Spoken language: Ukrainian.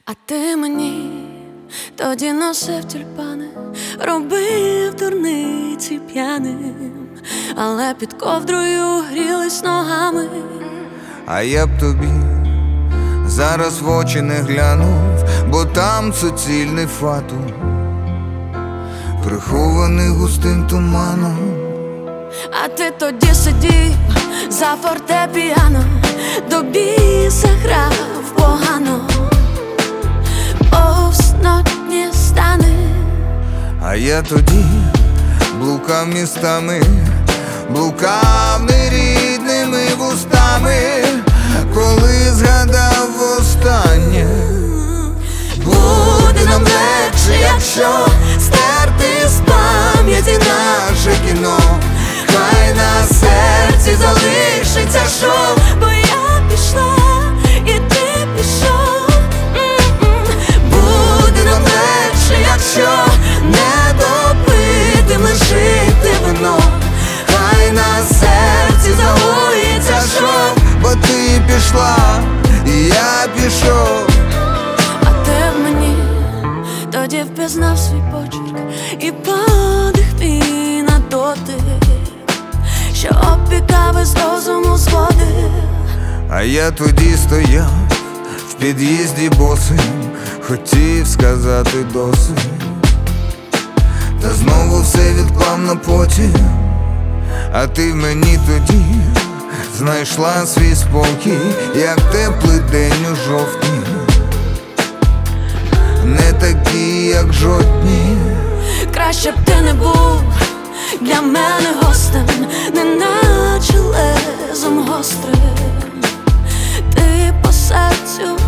А ти мені тоді носив тюльпани, робив дурниці п'яним, але під ковдрою грілись ногами. А я б тобі зараз в очі не глянув, бо там суцільний фатум, прихований густим туманом. А ти тоді сидів за фортепіано, до біса грав погано, повз нотні стани. А я тоді блукав містами, блукав нерідними вустами, коли згадав востаннє. Буде нам легше, якщо стерти з пам'яті наше кіно. Хай на серці залишиться шов, бо я пішла, і ти пішов. Буде нам легше, якщо не допитим лишити вино. Хай на серці загоїться шов, бо ти пішла, і я пішов. А ти в мені тоді впізнав свій почерк і подих твій на дотик, що опікав із розуму зводив. А я тоді стояв в під'їзді босим, хотів сказати досить, та знову все відклав на потім. А ти в мені тоді знайшла свій спокій, як теплий день у жовтні, не такий, як жодні. Краще б ти не був для мене гостем, неначе лезом гострим. Ти по серцю